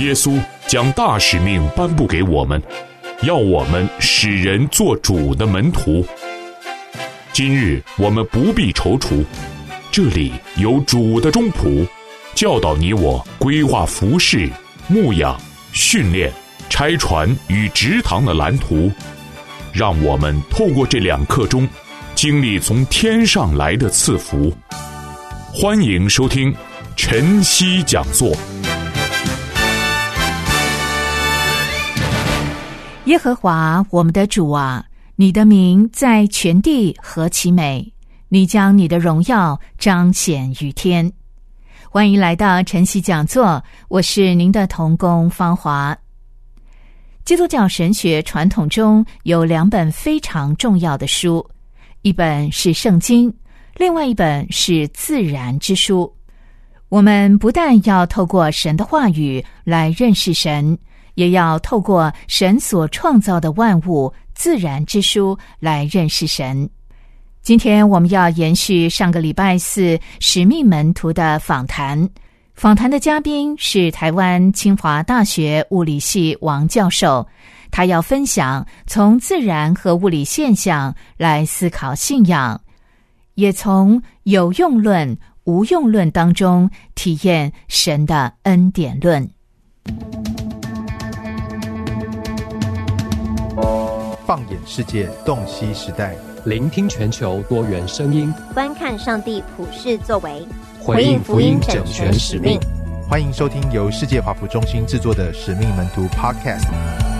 耶稣将大使命颁布给我们，要我们使人做主的门徒。今日我们不必踌躇，这里有主的中仆，教导你我规划服事、牧养、训练、拆船与植堂的蓝图，让我们透过这2课中经历从天上来的赐福。欢迎收听晨曦讲座。 耶和华我们的主啊，你的名在全地何其美，你将你的荣耀彰显于天。欢迎来到晨曦讲座，我是您的同工芳华。基督教神学传统中有2本非常重要的书，一本是圣经，另外一本是自然之书。我们不但要透过神的话语来认识神，也要透过神所创造的万物自然之书来认识神。今天我们要延续上个礼拜4使命门徒的访谈，访谈的嘉宾是台湾清华大学物理系王教授，他要分享从自然和物理现象来思考信仰，也从有用论、无用论当中体验神的恩典论。 放眼世界，洞悉时代， 聆听全球多元声音， 观看上帝普世作为， 回应福音整全使命。 欢迎收听由世界华福中心制作的使命门徒 Podcast。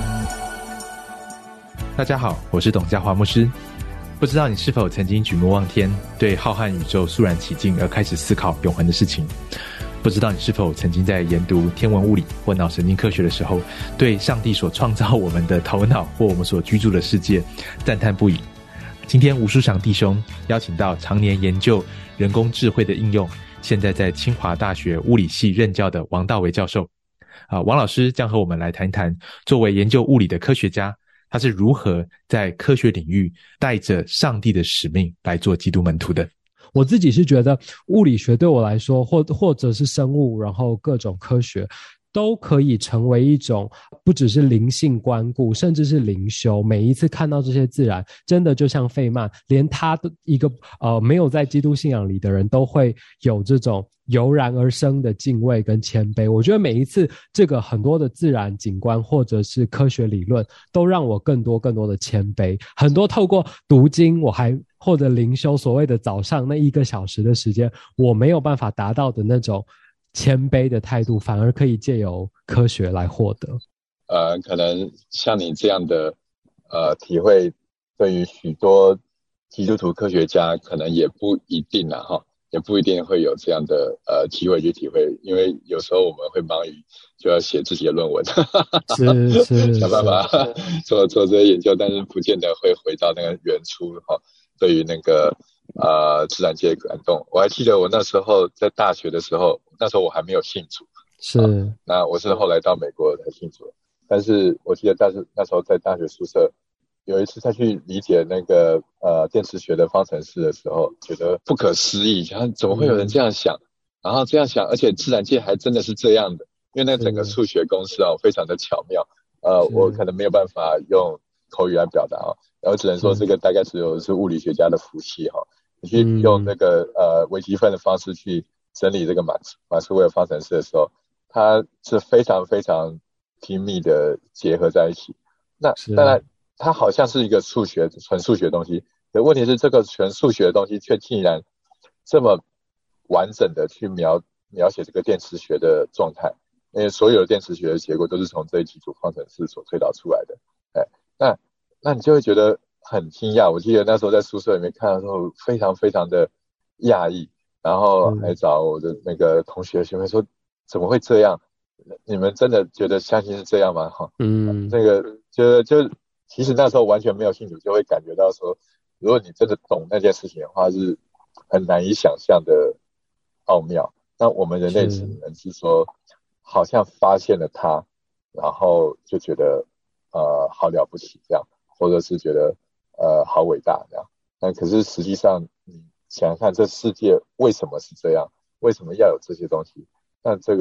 大家好，我是董家华牧师。不知道你是否曾经举目望天，对浩瀚宇宙肃然起敬而开始思考永恒的事情？不知道你是否曾经在研读天文物理或脑神经科学的时候，对上帝所创造我们的头脑或我们所居住的世界赞叹不已？今天吴书祥弟兄邀请到常年研究人工智慧的应用，现在在清华大学物理系任教的王道维教授。王老师将和我们来谈一谈，作为研究物理的科学家，他是如何在科学领域带着上帝的使命来做基督门徒的。 我自己是觉得物理学对我来说，或者是生物，然后各种科学都可以成为一种不只是灵性观顾，甚至是灵修。每一次看到这些自然，真的就像费曼，连他的一个没有在基督信仰里的人都会有这种油然而生的敬畏跟谦卑。我觉得每一次这个很多的自然景观或者是科学理论都让我更多的谦卑。很多透过读经或者灵修，所谓的早上那1个小时的时间，我没有办法达到的那种谦卑的态度，反而可以借由科学来获得。 可能像你这样的体会，对于许多基督徒科学家可能也不一定啦齁，也不一定会有这样的机会去体会，因为有时候我们会忙于就要写自己的论文， 是想办法做这些研究，但是不见得会回到那个原初齁。对于那个自然界的感动，我还记得我那时候在大学的时候，那时候我还没有信主， 是那我是后来到美国才信主。但是我记得那时候在大学宿舍有一次再去理解那个电磁学的方程式的时候，觉得不可思议，想怎么会有人这样想，然后这样想，而且自然界还真的是这样的，因为那整个数学公式非常的巧妙，我可能没有办法用口语来表达然后只能说这个大概是物理学家的福气你去用那个微积分的方式去整理这个马斯韦尔方程式的时候，它是非常非常紧密的结合在一起。那当然它好像是一个纯数学的东西，可问题是这个纯数学的东西却竟然这么完整的去描写这个电磁学的状态，因为所有的电磁学的结果都是从这几组方程式所推导出来的。那你就会觉得很惊讶。我记得那时候在宿舍里面看的时候非常非常的讶异，然后还找我的那个同学学妹说怎么会这样，你们真的觉得相信是这样吗？那个就其实那时候完全没有信主，就会感觉到说，如果你真的懂那件事情的话，是很难以想象的奥妙。那我们人类只能是说好像发现了它，然后就觉得好了不起这样，或者是觉得好伟大这样。但可是实际上你想想看，这世界为什么是这样，为什么要有这些东西，那这个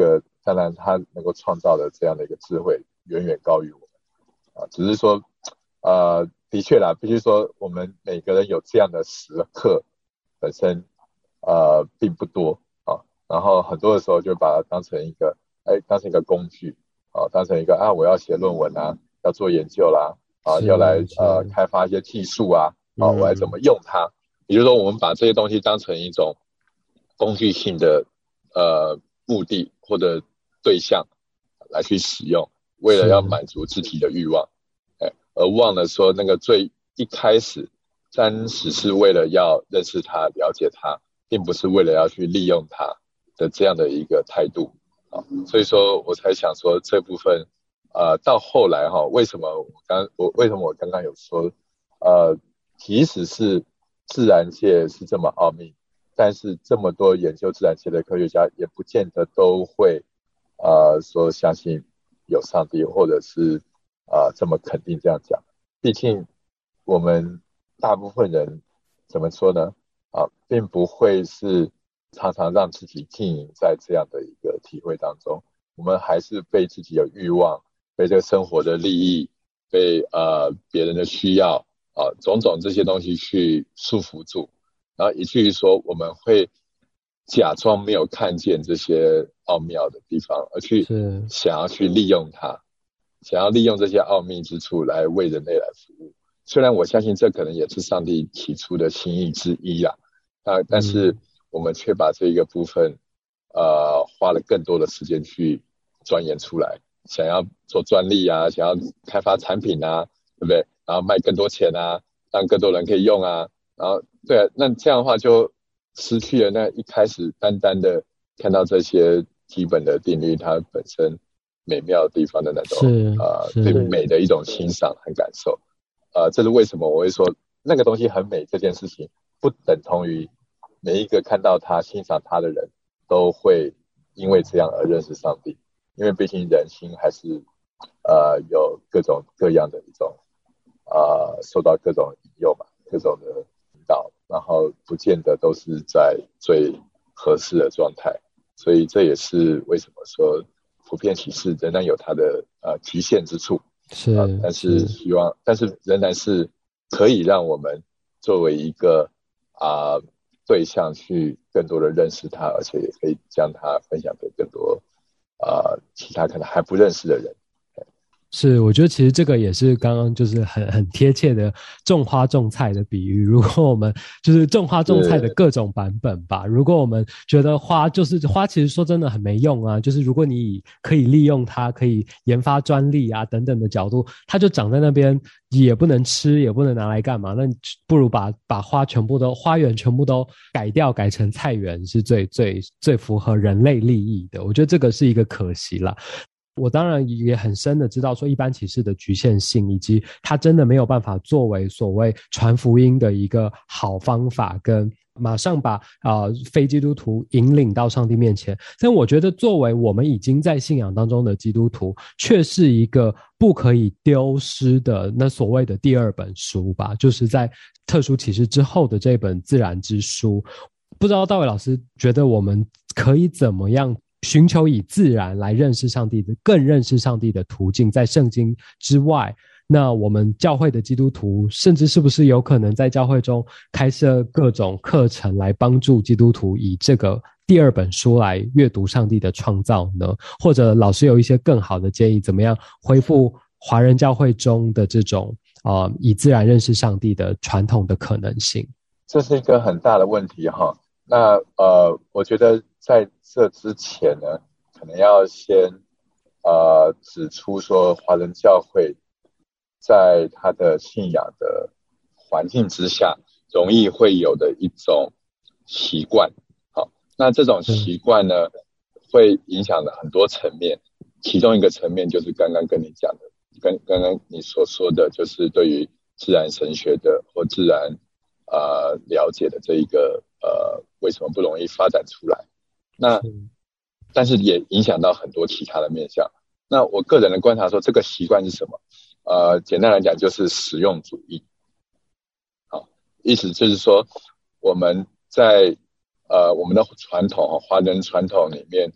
当然他能够创造的这样的一个智慧远远高于我们只是说的确啦，必须说我们每个人有这样的时刻本身并不多然后很多的时候就把它当成一个工具当成一个我要写论文要做研究啦要来开发一些技术我来怎么用它，也就是说我们把这些东西当成一种工具性的目的或者对象来去使用，为了要满足自己的欲望而忘了说那个最一开始暂时是为了要认识它了解它，并不是为了要去利用它的这样的一个态度所以说我才想说这部分到后来为什么我刚刚有说即使是自然界是这么奥秘，但是这么多研究自然界的科学家也不见得都会说相信有上帝，或者是这么肯定这样讲。毕竟我们大部分人怎么说呢并不会是常常让自己浸淫在这样的一个体会当中，我们还是被自己的欲望，被这个生活的利益，被别人的需要种种这些东西去束缚住，然后以至于说我们会假装没有看见这些奥妙的地方，而去想要去利用它，想要利用这些奥秘之处来为人类来服务。虽然我相信这可能也是上帝提出的心意之一但是我们却把这一个部分花了更多的时间去钻研出来，想要做专利想要开发产品对不对？然后卖更多钱让更多人可以用然后对那这样的话就失去了那一开始单单的看到这些基本的定律它本身美妙的地方的那种对美的一种欣赏和感受这是为什么我会说那个东西很美这件事情不等同于每一个看到它欣赏它的人都会因为这样而认识上帝，因为毕竟人心还是有各种各样的一种受到各种引诱各种的引导，然后不见得都是在最合适的状态，所以这也是为什么说普遍启示仍然有它的局限之处但是仍然是可以让我们作为一个对象去更多的认识它，而且也可以将它分享给更多其他可能还不认识的人。 是，我觉得其实这个也是刚刚就是很贴切的种花种菜的比喻。如果我们就是种花种菜的各种版本吧，如果我们觉得花其实说真的很没用就是如果你可以利用它，可以研发专利等等的角度，它就长在那边也不能吃，也不能拿来干嘛，那你不如把花园全部都改掉，改成菜园，是最符合人类利益的。我觉得这个是一个可惜啦。我当然也很深的知道说一般启示的局限性，以及它真的没有办法作为所谓传福音的一个好方法，跟马上把非基督徒引领到上帝面前。但我觉得作为我们已经在信仰当中的基督徒，却是一个不可以丢失的那所谓的第二本书吧，就是在特殊启示之后的这本自然之书。不知道大卫老师觉得我们可以怎么样寻求以自然来认识上帝的，更认识上帝的途径，在圣经之外，那我们教会的基督徒甚至是不是有可能在教会中开设各种课程来帮助基督徒以这个第二本书来阅读上帝的创造呢？或者老师有一些更好的建议，怎么样恢复华人教会中的这种以自然认识上帝的传统的可能性？ 这是一个很大的问题那我觉得在这之前呢，可能要先指出说华人教会在他的信仰的环境之下容易会有的一种习惯那这种习惯呢会影响了很多层面，其中一个层面就是刚刚跟你讲的，刚刚你所说的，就是对于自然神学的或自然了解的这一个为什么不容易发展出来，那但是也影响到很多其他的面向。那我个人的观察说，这个习惯是什么？简单来讲就是实用主义。意思就是说我们在我们的传统华人传统里面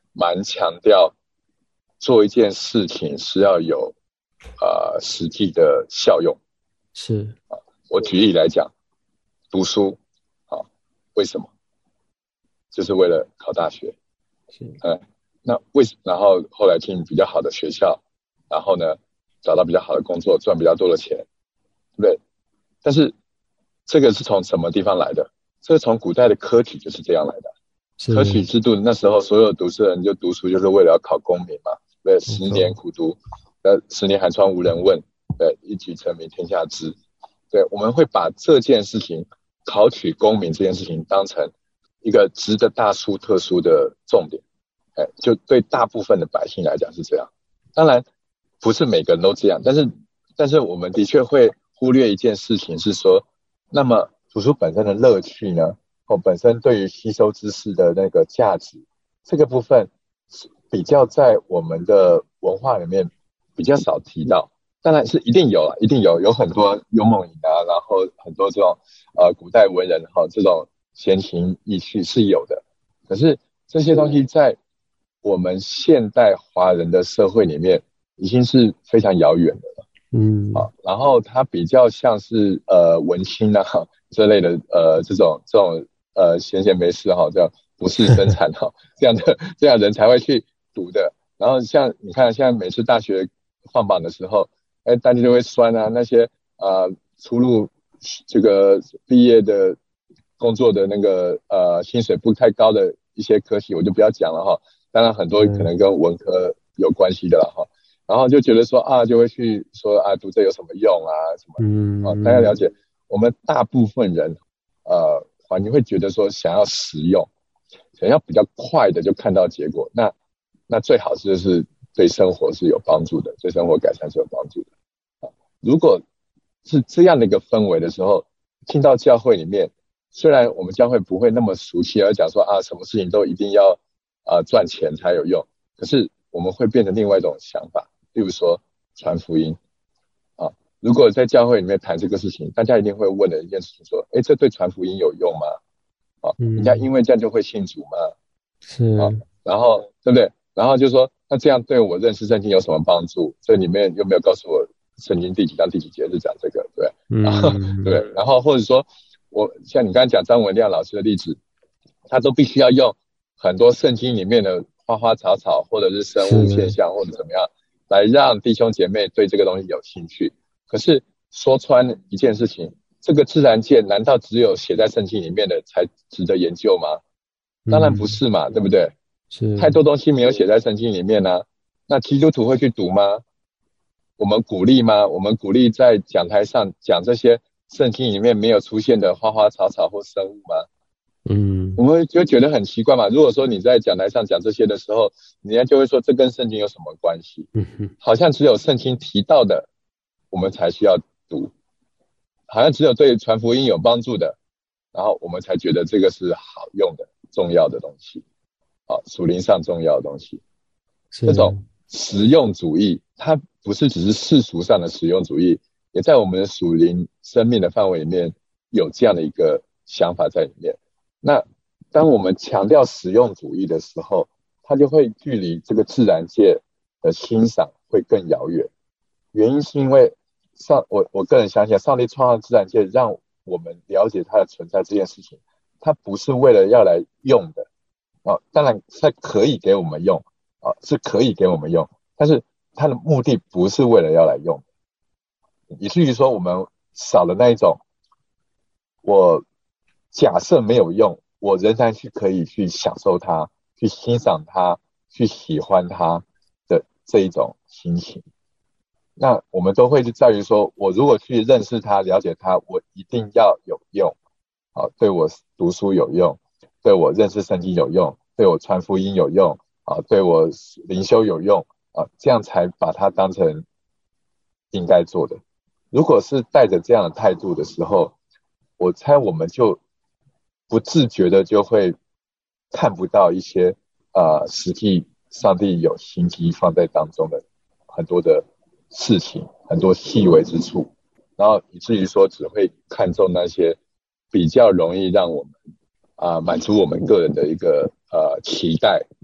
蛮强调做一件事情是要有实际的效用。 是我举例来讲，读书为什么？就是为了考大学。 是那然后后来进比较好的学校，然后呢找到比较好的工作，赚比较多的钱，对不对？但是这个是从什么地方来的？这个从古代的科举就是这样来的。科举制度那时候所有读书人就读书就是为了要考功名嘛，对，10年苦读，10年寒窗无人问，对，一举成名天下知。对，我们会把这件事情，考取功名这件事情当成一个值得大书特书的重点。就对大部分的百姓来讲是这样，当然不是每个人都这样，但是我们的确会忽略一件事情是说，那么读书本身的乐趣呢，本身对于吸收知识的那个价值，这个部分比较在我们的文化里面比较少提到。当然是一定有很多幽梦影啊，然后很多这种古代文人这种闲情逸趣是有的，可是这些东西在我们现代华人的社会里面已经是非常遥远的了。然后它比较像是文青啊这类的这种闲闲没事这样不事生产这样人才会去读的。然后像你看现在每次大学放榜的时候，大家就会酸啊，那些出入这个毕业的工作的那个薪水不太高的一些科系我就不要讲了当然很多可能跟文科有关系的了然后就觉得说就会去说读这有什么用啊什么大家了解我们大部分人环境会觉得说想要实用，想要比较快的就看到结果，那最好就是对生活是有帮助的，对生活改善是有帮助的。如果是这样的一个氛围的时候，进到教会里面，虽然我们教会不会那么俗气而讲说什么事情都一定要赚钱才有用，可是我们会变成另外一种想法，例如说传福音如果在教会里面谈这个事情，大家一定会问的一件事情说，这对传福音有用吗？人家因为这样就会信主吗？ 是然后对不对？然后就说那这样对我认识圣经有什么帮助？这里面有没有告诉我圣经第几章第几节是讲这个？对，然后对，然后或者说像你刚才讲张文亮老师的例子，他都必须要用很多圣经里面的花花草草或者是生物现象或者怎么样来让弟兄姐妹对这个东西有兴趣。可是说穿一件事情，这个自然界难道只有写在圣经里面的才值得研究吗？当然不是嘛，对不对？ 是太多东西没有写在圣经里面啊，那基督徒会去读吗？我们鼓励吗？我们鼓励在讲台上讲这些圣经里面没有出现的花花草草或生物吗？我们就觉得很奇怪嘛。如果说你在讲台上讲这些的时候，人家就会说这跟圣经有什么关系？好像只有圣经提到的我们才需要读，好像只有对传福音有帮助的，然后我们才觉得这个是好用的重要的东西属灵上重要的东西。这种实用主义它不是只是世俗上的实用主义，也在我们的属灵生命的范围里面有这样的一个想法在里面。那当我们强调实用主义的时候，它就会距离这个自然界的欣赏会更遥远。原因是因为我个人相信上帝创造自然界让我们了解它的存在这件事情，它不是为了要来用的当然它可以给我们用是可以给我们用，但是它的目的不是为了要来用的，以至于说我们少了那一种我假设没有用，我仍然可以去享受它，去欣赏它，去喜欢它的这一种心情。那我们都会是在于说，我如果去认识它了解它，我一定要有用对我读书有用，对我认识圣经有用，对我传福音有用对我灵修有用这样才把它当成应该做的。如果是带着这样的态度的时候，我猜我们就不自觉的就会看不到一些实际上帝有心机放在当中的很多的事情，很多细微之处，然后以至于说只会看重那些比较容易让我们满足我们个人的一个期待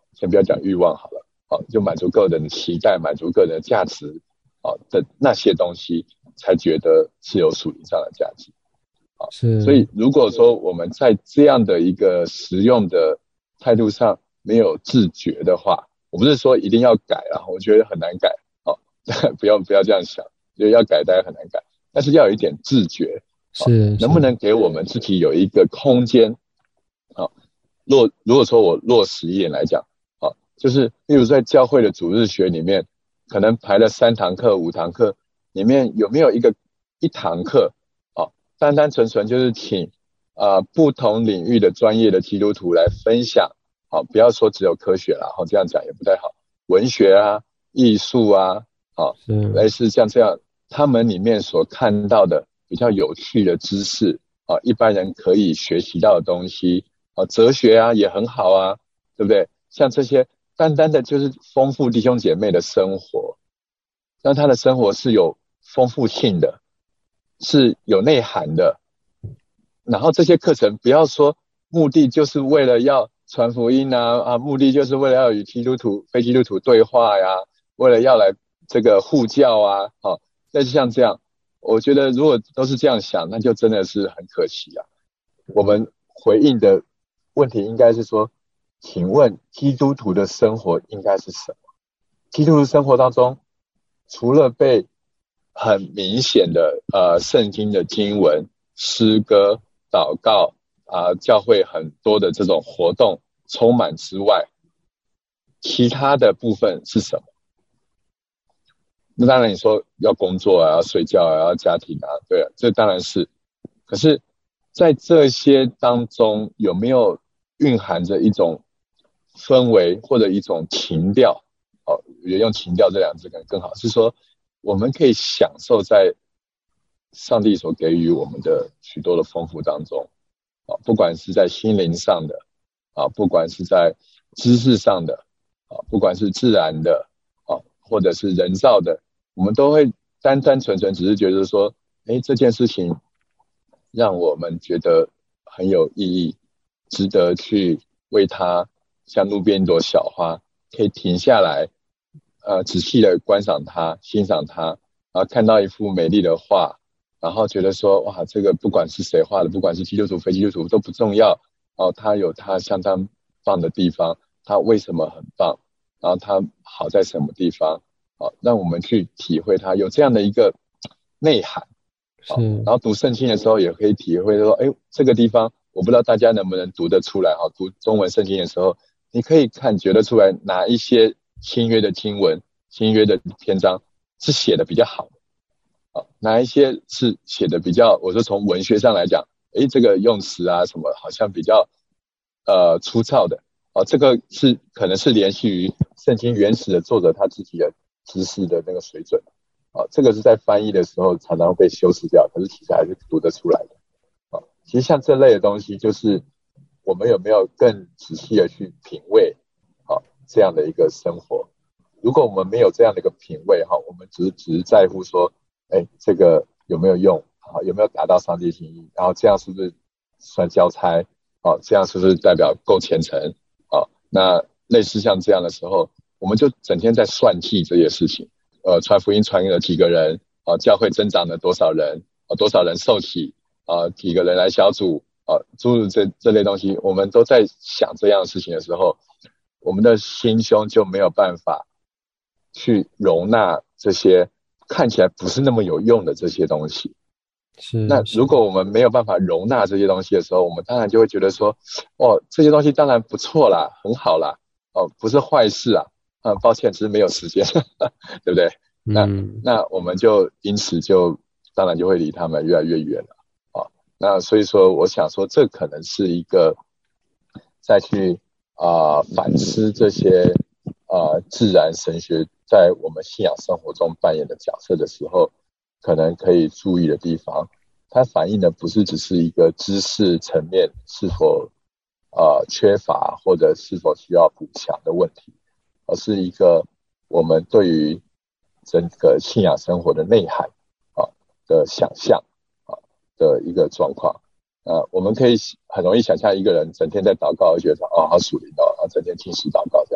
先不要讲欲望好了，就满足个人的期待，满足个人的价值的那些东西，才觉得是有属灵上的价值。 是， 所以如果说我们在这样的一个实用的态度上没有自觉的话，我不是说一定要改啊，我觉得很难改不要这样想，觉得要改大家很难改，但是要有一点自觉，能不能给我们自己有一个空间如果说我落实一点来讲就是例如在教会的主日学里面，可能排了3堂课5堂课，里面有没有一堂课单单纯纯就是请不同领域的专业的基督徒来分享不要说只有科学啦这样讲也不太好，文学啊艺术啊类似像这样他们里面所看到的比较有趣的知识一般人可以学习到的东西哲学啊也很好啊，对不对？像这些单单的就是丰富弟兄姐妹的生活，让他的生活是有丰富性的，是有内涵的。然后这些课程不要说目的就是为了要传福音目的就是为了要与基督徒非基督徒对话呀，为了要来这个护教类似像这样，我觉得如果都是这样想，那就真的是很可惜啊。我们回应的问题应该是说，请问基督徒的生活应该是什么？基督徒生活当中，除了被很明显的圣经的经文、诗歌、祷告教会很多的这种活动充满之外，其他的部分是什么？那当然你说要工作要睡觉要家庭对这当然是。可是在这些当中有没有蕴含着一种氛围或者一种情调也用情调这两个字更好，是说我们可以享受在上帝所给予我们的许多的丰富当中不管是在心灵上的不管是在知识上的不管是自然的或者是人造的，我们都会单单纯纯只是觉得说这件事情让我们觉得很有意义，值得去为它像路边一朵小花可以停下来仔细的观赏它欣赏它，然后看到一幅美丽的画，然后觉得说哇，这个不管是谁画的，不管是基督徒非基督徒都不重要它有它相当棒的地方，它为什么很棒，然后它好在什么地方让我们去体会它有这样的一个内涵然后读圣经的时候也可以体会说这个地方我不知道大家能不能读得出来读中文圣经的时候，你可以觉得出来哪一些新约的经文新约的篇章是写的比较好的哪一些是写的比较我说从文学上来讲这个用词什么好像比较粗糙的这个是可能是联系于圣经原始的作者他自己的知识的那个水准这个是在翻译的时候常常被修饰掉，可是其实还是读得出来的其实像这类的东西就是我们有没有更仔细的去品味这样的一个生活。如果我们没有这样的一个品味我们只是在乎说这个有没有用有没有达到上帝心意，然后这样是不是算交差这样是不是代表够虔诚那类似像这样的时候，我们就整天在算计这些事情传福音传了几个人教会增长了多少人多少人受洗几个人来小组诸如这类东西，我们都在想这样的事情的时候，我们的心胸就没有办法去容纳这些看起来不是那么有用的这些东西。那如果我们没有办法容纳这些东西的时候，我们当然就会觉得说这些东西当然不错啦很好啦不是坏事抱歉只是没有时间对不对那我们就因此就当然就会离他们越来越远了那所以说我想说这可能是一个再去反思这些自然神学在我们信仰生活中扮演的角色的时候，可能可以注意的地方，它反映的不是只是一个知识层面是否缺乏或者是否需要补强的问题，而是一个我们对于整个信仰生活的内涵的想象的一个状况。我们可以很容易想象一个人整天在祷告，而觉得好属灵整天听诗祷告这样。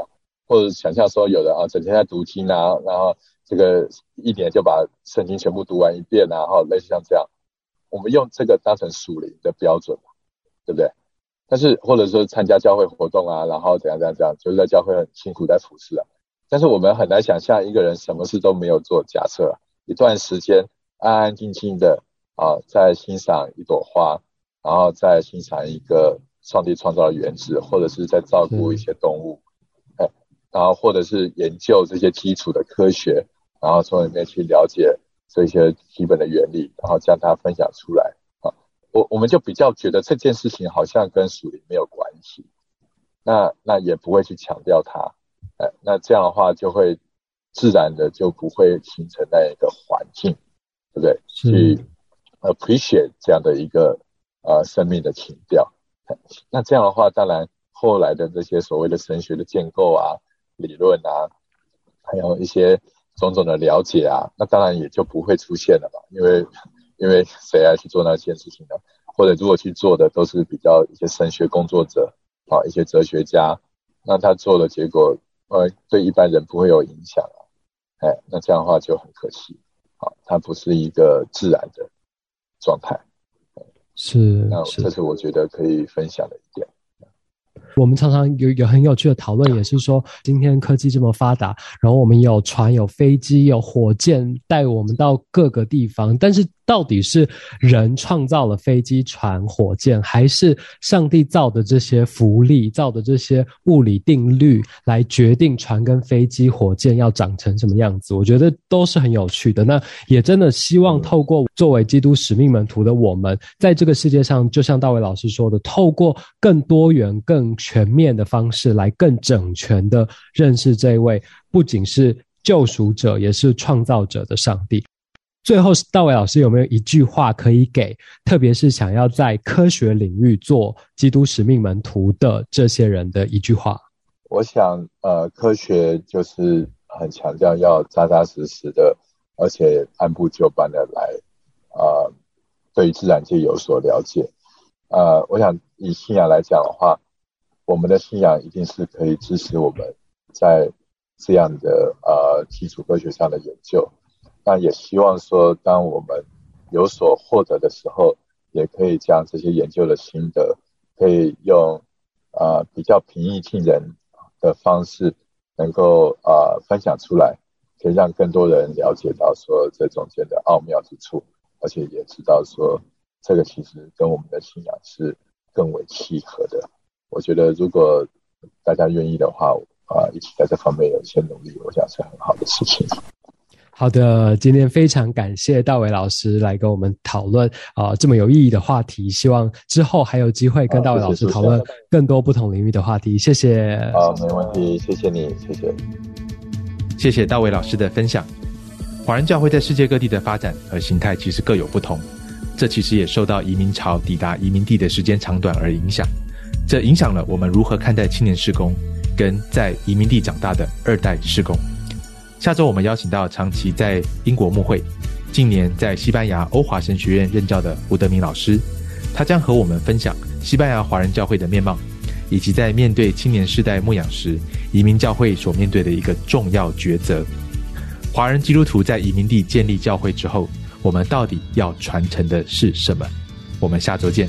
或者想象说有人整天在读经啊，然后这个一年就把圣经全部读完一遍啊，然后类似像这样，我们用这个当成属灵的标准，对不对？但是或者说参加教会活动啊，然后怎样，就是在教会很辛苦在服侍啊。但是我们很难想象一个人什么事都没有做，假设一段时间安安静静的在欣赏一朵花，然后在欣赏一个上帝创造的园子，或者是在照顾一些动物，然后或者是研究这些基础的科学，然后从里面去了解这些基本的原理，然后将它分享出来。我们就比较觉得这件事情好像跟属灵没有关系，那也不会去强调它，那这样的话就会自然的就不会形成那一个环境，对不对？去appreciate 这样的一个生命的情调。那这样的话，当然后来的这些所谓的神学的建构啊、理论啊，还有一些种种的了解啊，那当然也就不会出现了嘛，因为谁来去做那件事情呢？或者如果去做的都是比较一些神学工作者一些哲学家，那他做的结果对一般人不会有影响那这样的话就很可惜它不是一个自然的状态。那这是我觉得可以分享的一点。 我们常常有很有趣的讨论，也是说今天科技这么发达，然后我们有船、有飞机、有火箭带我们到各个地方，但是到底是人创造了飞机、船、火箭，还是上帝造的这些浮力、造的这些物理定律来决定船跟飞机、火箭要长成什么样子？我觉得都是很有趣的。那也真的希望透过作为基督使命门徒的我们，在这个世界上，就像大卫老师说的，透过更多元、更全面的方式来更整全的认识这一位不仅是救赎者也是创造者的上帝。最后大卫老师有没有一句话可以给特别是想要在科学领域做基督使命门徒的这些人的一句话？ 我想科学就是很强调要扎扎实实的，而且按部就班的来对于自然界有所了解。我想以信仰来讲的话，我们的信仰一定是可以支持我们在这样的基础科学上的研究。那也希望说当我们有所获得的时候，也可以将这些研究的心得可以用比较平易近人的方式能够分享出来，可以让更多人了解到说这中间的奥妙之处，而且也知道说这个其实跟我们的信仰是更为契合的。我觉得如果大家愿意的话一起在这方面有一些努力，我想是很好的事情。 好的，今天非常感谢大卫老师来跟我们讨论这么有意义的话题，希望之后还有机会跟大卫老师讨论更多不同领域的话题。谢谢。 没问题，谢谢你， 谢谢大卫老师的分享。华人教会在世界各地的发展和形态其实各有不同，这其实也受到移民潮抵达移民地的时间长短而影响，这影响了我们如何看待青年事工跟在移民地长大的二代事工。下周我们邀请到长期在英国牧会，近年在西班牙欧华神学院任教的吴德明老师，他将和我们分享西班牙华人教会的面貌，以及在面对青年世代牧养时，移民教会所面对的一个重要抉择。华人基督徒在移民地建立教会之后，我们到底要传承的是什么？我们下周见。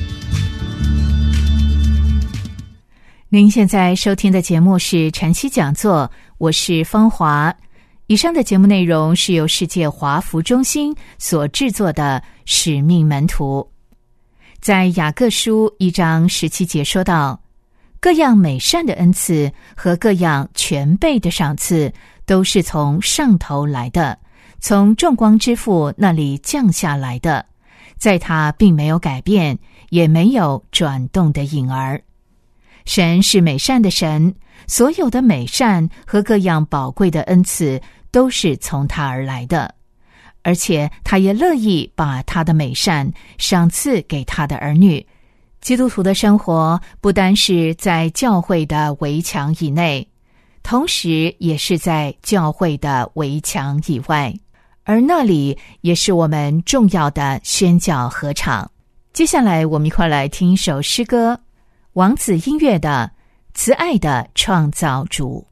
您现在收听的节目是晨曦讲座，我是芳华。以上的节目内容是由世界华福中心所制作的使命门徒。在雅各书1章17节说道，各样美善的恩赐和各样全备的赏赐都是从上头来的，从众光之父那里降下来的，在他并没有改变，也没有转动的影儿。神是美善的神，所有的美善和各样宝贵的恩赐都是从他而来的，而且他也乐意把他的美善赏赐给他的儿女。基督徒的生活不单是在教会的围墙以内，同时也是在教会的围墙以外，而那里也是我们重要的宣教禾场。接下来我们一块来听一首诗歌，王子音乐的《慈爱的创造主》。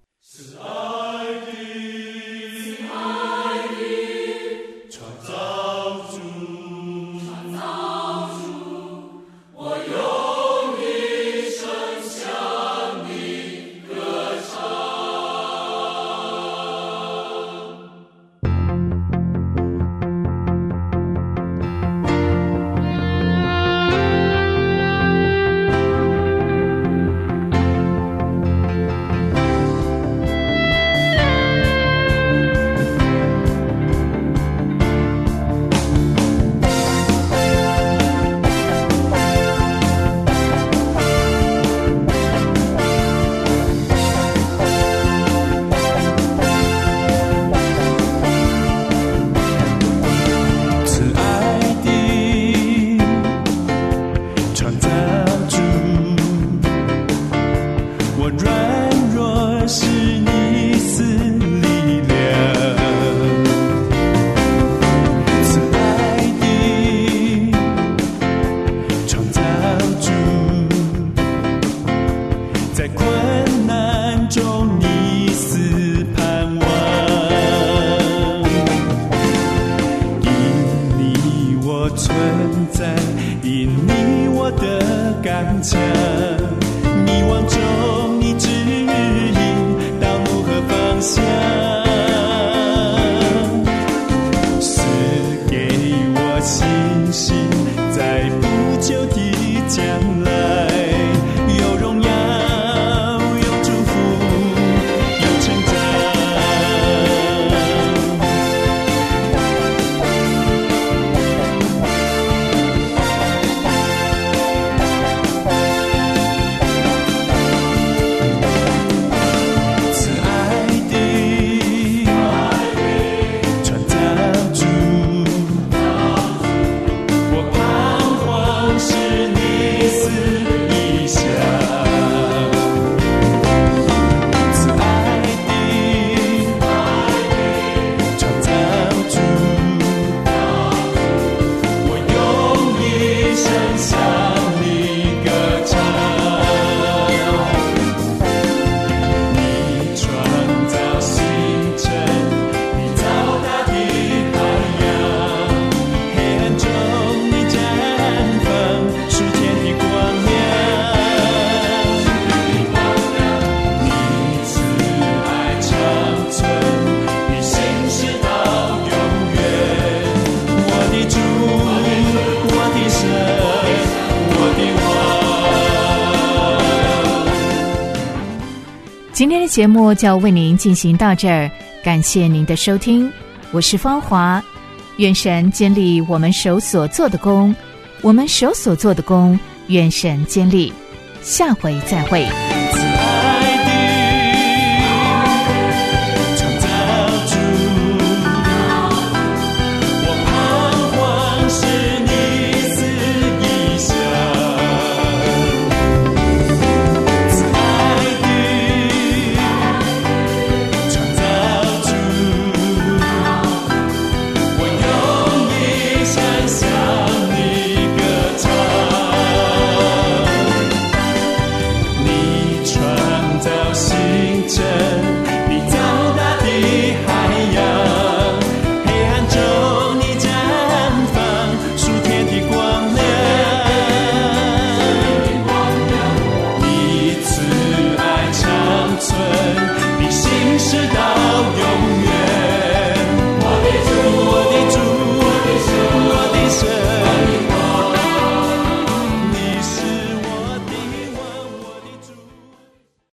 今天的节目就要为您进行到这儿，感谢您的收听，我是芳华，愿神坚立我们手所做的工，我们手所做的工，愿神坚立，下回再会。